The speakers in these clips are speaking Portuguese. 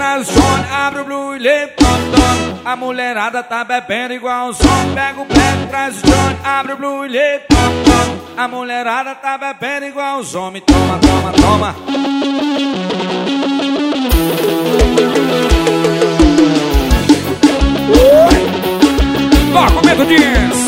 traz o Johnny, abre o Blue e lê, tom. A mulherada tá bebendo igual o som. Pega o black, traz o Johnny, abre o Blue e lê, tom. A mulherada tá bebendo igual os homens. Toma, toma, toma. Toca o medo diz.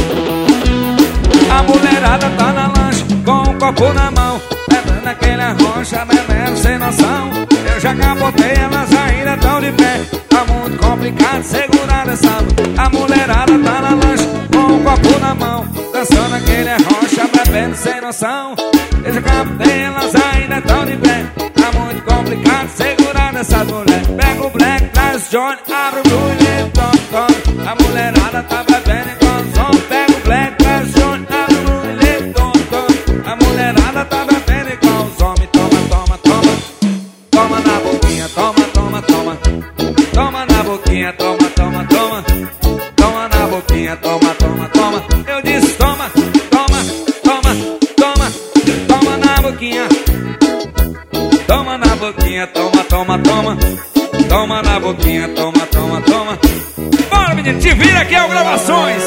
A mulherada tá na lanche com um copo na mão, bebendo aquele arrocha, bebendo sem noção. Eu já capotei, elas ainda tão de pé. Tá muito complicado segurar essa. A mulherada tá na lanche com um copo na mão, dançando aquele arrocha, bebendo sem noção. Eu já capotei, elas ainda tão de pé. Tá muito complicado segurar essa mulher. Pega o black, traz o Johnny, abre o Blue e lê, tom, tom. A mulherada tá bebendo igual o som. Pega o black, traz o Johnny, abre o Blue e lê, tom, tom. A mulherada tá bebendo igual os homens. Toma, toma, toma. Toma na boquinha, toma, toma, toma. Toma na boquinha, toma, toma, toma. Toma na boquinha, toma, toma, toma. Eu disse toma, toma, toma, toma. Toma na boquinha. Toma na boquinha, toma, toma, toma. Toma na boquinha, toma, toma, toma. Bora, menino, te vira aqui ao Gravações.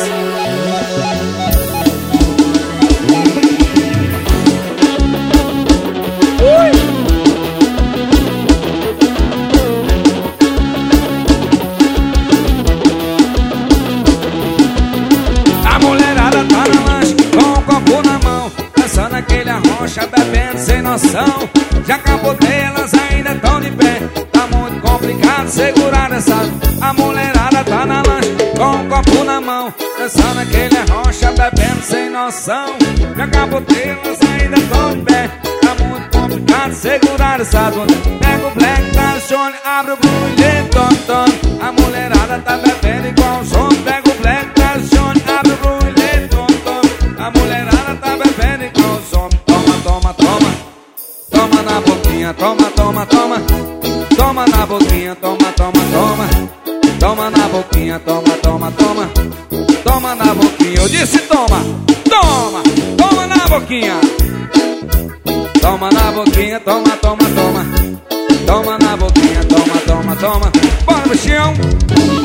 A mulherada tá na lanche com um copo na mão, dançando aquele arrocha, bebendo sem noção. Já capotei, elas ainda tão de pé. Tá muito complicado segurar essa. A mulherada tá na lanche com um copo na mão, dançando aquele arrocha, bebendo sem noção. Já capotei, elas ainda tão de pé. Tá muito complicado segurar essa. Pega o black, traz o Johnny, abre o Blue e lê, tom, tom. A mulherada tá bebendo igual o som. Pega o black, traz o Johnny, abre o Blue e lê, tom, tom. A mulherada tá bebendo igual o som. Toma, toma, toma. Toma na boquinha, toma, toma, toma. Toma na boquinha, toma, toma, toma. Toma na boquinha, toma, toma, toma. Toma na boquinha, eu disse toma. Toma, toma na boquinha. Toma na boquinha, toma, toma, toma. Toma na boquinha, toma, toma, toma. Bora, bichão.